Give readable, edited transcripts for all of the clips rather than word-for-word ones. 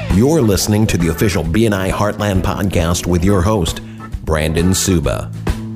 You're listening to the official BNI Heartland podcast with your host, Brandon Suba.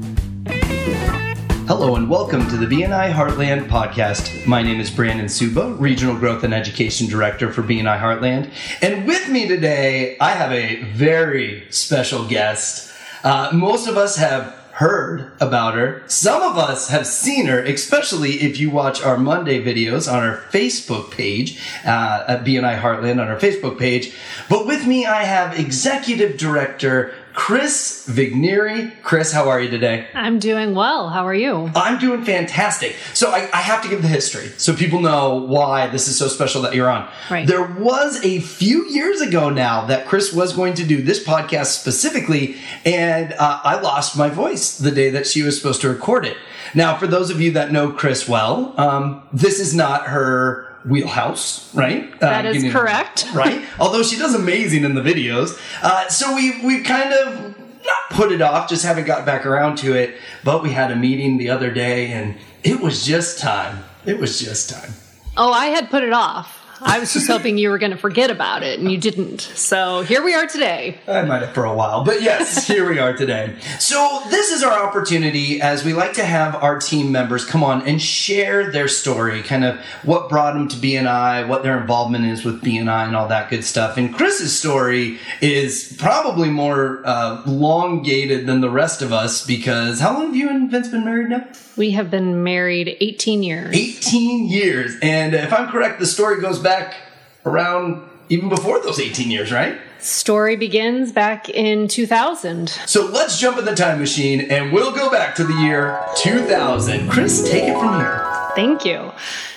Hello and welcome to the BNI Heartland podcast. My name is Brandon Suba, Regional Growth and Education Director for BNI Heartland. And with me today, I have a very special guest. Most of us have heard about her. Some of us have seen her, especially if you watch our Monday videos on our Facebook page, at BNI Heartland on our Facebook page. But with me, I have Executive Director Chris Vigneri. Chris, how are you today? I'm doing well. How are you? I'm doing fantastic. So I have to give the history so people know why this is so special that you're on. Right. There was a few years ago now that Chris was going to do this podcast specifically, and I lost my voice the day that she was supposed to record it. Now, for those of you that know Chris well, this is not her wheelhouse, right? That is correct. Right? Although she does amazing in the videos. So we've kind of not put it off, just haven't got back around to it. But we had a meeting the other day and it was just time. It was just time. Oh, I had put it off. I was just hoping you were going to forget about it, and you didn't. So here we are today. I might have for a while, but yes, here we are today. So this is our opportunity, as we like to have our team members come on and share their story, kind of what brought them to BNI, what their involvement is with BNI, and all that good stuff. And Chris's story is probably more elongated than the rest of us, because how long have you and Vince been married now? We have been married 18 years. 18 years. And if I'm correct, the story goes back around even before those 18 years, right? Story begins back in 2000. So let's jump in the time machine and we'll go back to the year 2000. Chris, take it from here. Thank you.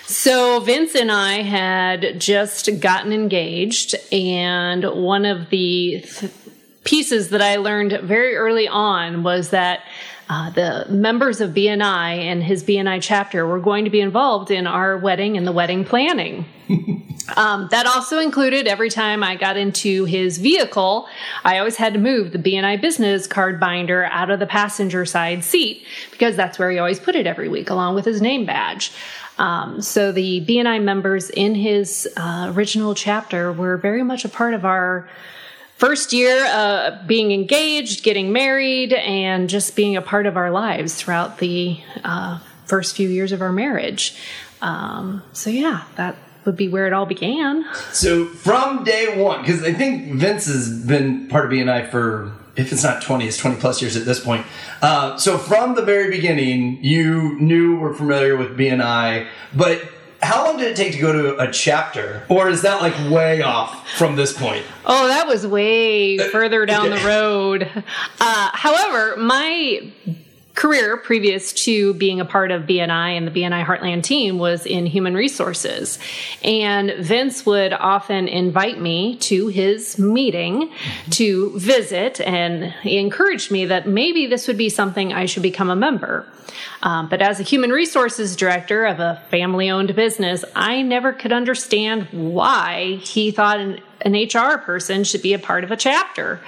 So Vince and I had just gotten engaged, and one of the pieces that I learned very early on was that the members of BNI and his BNI chapter were going to be involved in our wedding and the wedding planning. That also included every time I got into his vehicle, I always had to move the BNI business card binder out of the passenger side seat, because that's where he always put it every week, along with his name badge. So the BNI members in his original chapter were very much a part of our first year being engaged, getting married, and just being a part of our lives throughout the first few years of our marriage. So yeah, that would be where it all began. So from day one, because I think Vince has been part of BNI for, if it's not 20, it's 20 plus years at this point. So from the very beginning, you knew, were familiar with BNI, but how long did it take to go to a chapter? Or is that like way off from this point? Oh, that was way further down the road. However, my career previous to being a part of BNI and the BNI Heartland team was in human resources. And Vince would often invite me to his meeting to visit, and he encouraged me that maybe this would be something I should become a member. But as a human resources director of a family-owned business, I never could understand why he thought an HR person should be a part of a chapter.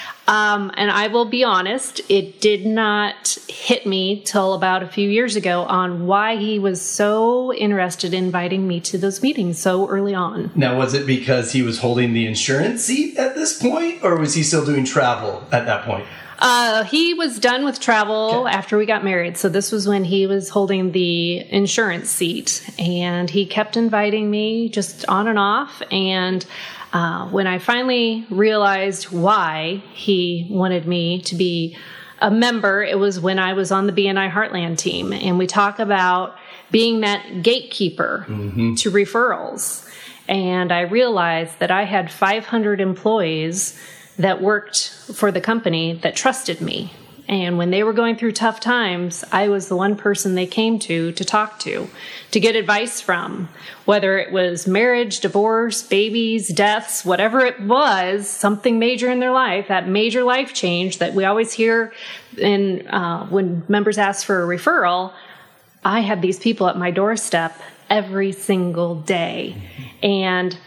And I will be honest, it did not hit me till about a few years ago on why he was so interested in inviting me to those meetings so early on. Now, was it because he was holding the insurance seat at this point, or was he still doing travel at that point? He was done with travel after we got married. So this was when he was holding the insurance seat, and he kept inviting me just on and off. And when I finally realized why he wanted me to be a member, it was when I was on the BNI Heartland team. And we talk about being that gatekeeper to referrals. And I realized that I had 500 employees that worked for the company that trusted me. And when they were going through tough times, I was the one person they came to talk to get advice from, whether it was marriage, divorce, babies, deaths, whatever it was, something major in their life, that major life change that we always hear in when members ask for a referral. I had these people at my doorstep every single day. And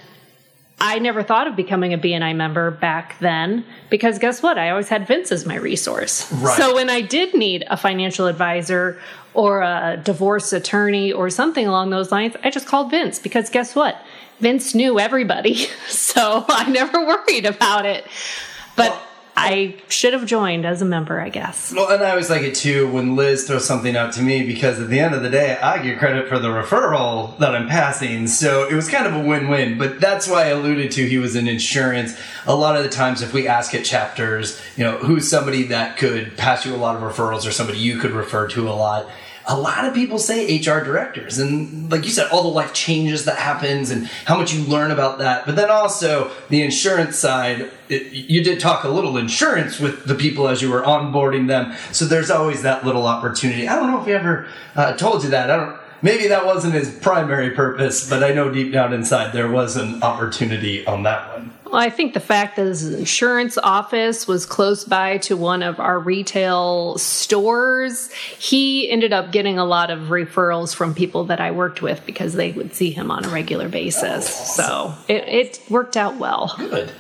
I never thought of becoming a BNI member back then because guess what? I always had Vince as my resource. Right. So when I did need a financial advisor or a divorce attorney or something along those lines, I just called Vince because guess what? Vince knew everybody, so I never worried about it. But I should have joined as a member, I guess. Well, and I always like it too when Liz throws something out to me, because at the end of the day, I get credit for the referral that I'm passing. So it was kind of a win-win. But that's why I alluded to he was in insurance. A lot of the times if we ask at chapters, who's somebody that could pass you a lot of referrals or somebody you could refer to a lot of people say HR directors. And like you said, all the life changes that happens and how much you learn about that. But then also the insurance side, you did talk a little insurance with the people as you were onboarding them. So there's always that little opportunity. I don't know if he ever told you that. Maybe that wasn't his primary purpose, but I know deep down inside there was an opportunity on that one. Well, I think the fact that his insurance office was close by to one of our retail stores, he ended up getting a lot of referrals from people that I worked with because they would see him on a regular basis. So it worked out well. Good.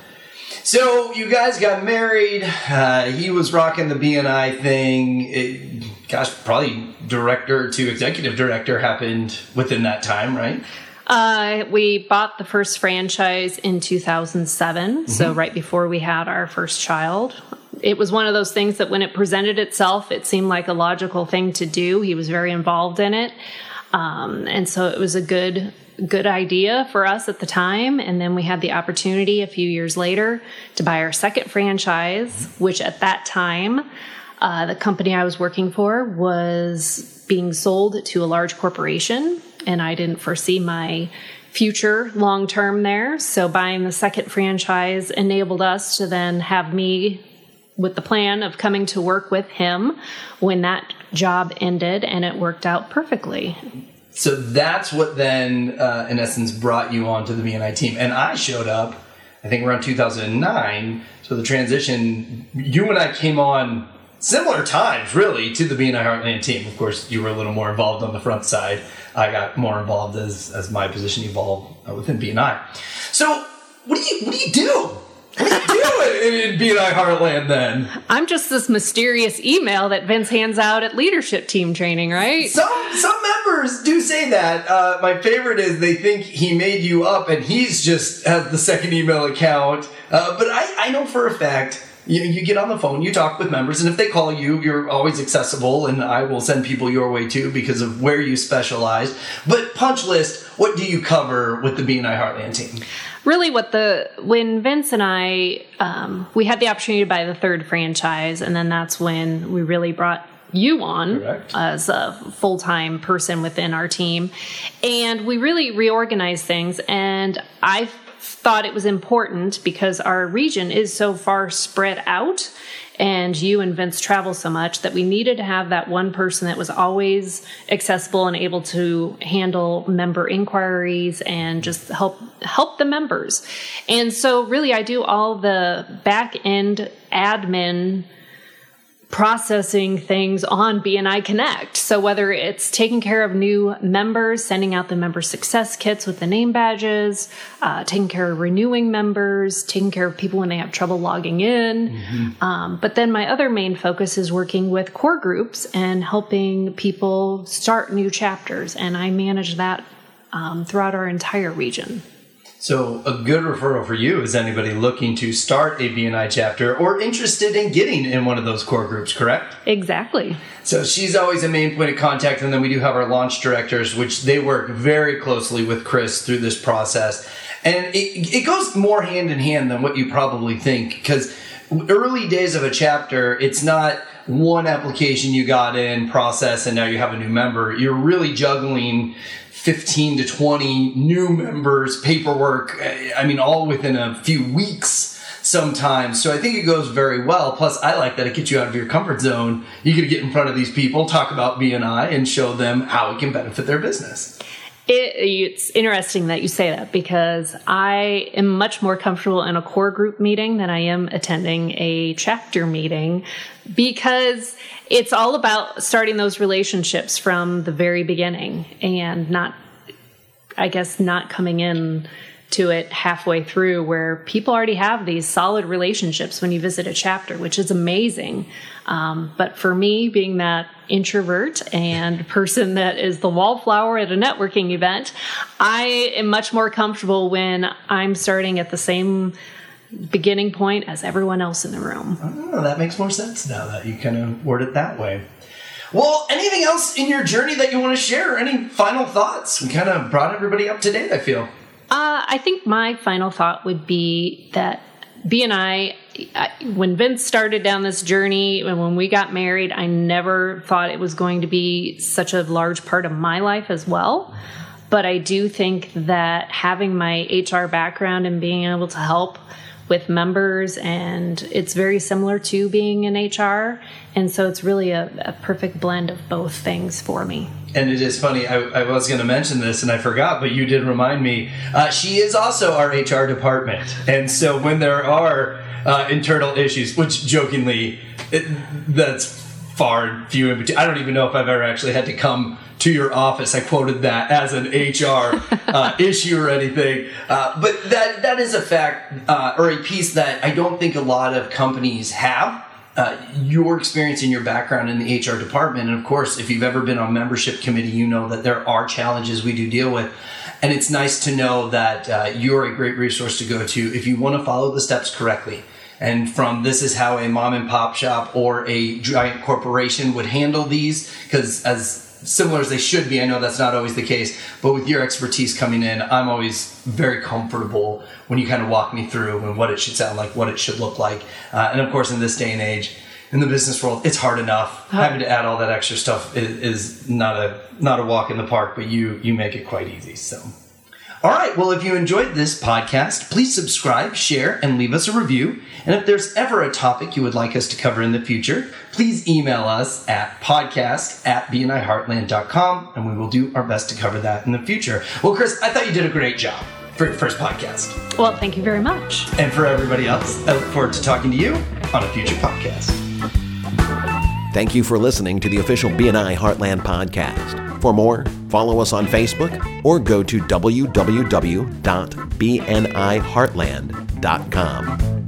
So you guys got married. He was rocking the B&I thing. Probably director to executive director happened within that time, right? We bought the first franchise in 2007, so right before we had our first child. It was one of those things that when it presented itself, it seemed like a logical thing to do. He was very involved in it. And so it was a good idea for us at the time. And then we had the opportunity a few years later to buy our second franchise, which at that time, the company I was working for was being sold to a large corporation, and I didn't foresee my future long term there. So buying the second franchise enabled us to then have me with the plan of coming to work with him when that job ended, and it worked out perfectly. So that's what then, in essence, brought you onto the B&I team. And I showed up, I think, around 2009. So the transition, you and I came on similar times, really, to the B&I Heartland team. Of course, you were a little more involved on the front side. I got more involved as my position evolved within B&I. So what do you do? What do you do in B&I Heartland then? I'm just this mysterious email that Vince hands out at leadership team training, right? Some members do say that. My favorite is they think he made you up and he's just has the second email account. But I know for a fact, you get on the phone, you talk with members, and if they call you, you're always accessible, and I will send people your way too because of where you specialize. But punch list, what do you cover with the B&I Heartland team? Really when Vince and I, we had the opportunity to buy the third franchise, and then that's when we really brought you on Correct. As a full-time person within our team. And we really reorganized things, and I thought it was important because our region is so far spread out and you and Vince travel so much that we needed to have that one person that was always accessible and able to handle member inquiries and just help the members. And so really I do all the back end admin processing things on B&I Connect. So whether it's taking care of new members, sending out the member success kits with the name badges, taking care of renewing members, taking care of people when they have trouble logging in. But then my other main focus is working with core groups and helping people start new chapters. And I manage that throughout our entire region. So a good referral for you is anybody looking to start a B&I chapter or interested in getting in one of those core groups, correct? Exactly. So she's always a main point of contact, and then we do have our launch directors, which they work very closely with Chris through this process. And it goes more hand in hand than what you probably think, because early days of a chapter, it's not one application you got in, process, and now you have a new member. You're really juggling 15 to 20 new members, paperwork, all within a few weeks sometimes. So I think it goes very well. Plus, I like that it gets you out of your comfort zone. You get to get in front of these people, talk about B&I, and show them how it can benefit their business. It's interesting that you say that because I am much more comfortable in a core group meeting than I am attending a chapter meeting because it's all about starting those relationships from the very beginning and not coming in to it halfway through, where people already have these solid relationships when you visit a chapter, which is amazing. But for me, being that introvert and person that is the wallflower at a networking event, I am much more comfortable when I'm starting at the same beginning point as everyone else in the room. Oh, that makes more sense now that you kind of word it that way. Well, anything else in your journey that you want to share? Any final thoughts? We kind of brought everybody up to date, I feel. I think my final thought would be that B&I, when Vince started down this journey and when we got married, I never thought it was going to be such a large part of my life as well. But I do think that having my HR background and being able to help with members, and it's very similar to being in HR. And so it's really a perfect blend of both things for me. And it is funny, I was going to mention this and I forgot, but you did remind me. She is also our HR department. And so when there are internal issues, which jokingly, that's far and few in between. I don't even know if I've ever actually had to come to your office. I quoted that as an HR issue or anything. But that is a fact or a piece that I don't think a lot of companies have. Your experience and your background in the HR department. And of course, if you've ever been on membership committee, you know that there are challenges we do deal with. And it's nice to know that you're a great resource to go to if you want to follow the steps correctly. And from this is how a mom and pop shop or a giant corporation would handle these, because as similar as they should be, I know that's not always the case, but with your expertise coming in, I'm always very comfortable when you kind of walk me through and what it should sound like, what it should look like. And of course, in this day and age, in the business world, it's hard enough. Having to add all that extra stuff is not a walk in the park, but you make it quite easy. So, all right. Well, if you enjoyed this podcast, please subscribe, share, and leave us a review. And if there's ever a topic you would like us to cover in the future, please email us at podcast@bniheartland.com, and we will do our best to cover that in the future. Well, Chris, I thought you did a great job for your first podcast. Well, thank you very much. And for everybody else, I look forward to talking to you on a future podcast. Thank you for listening to the official BNI Heartland podcast. For more, follow us on Facebook or go to www.bniheartland.com.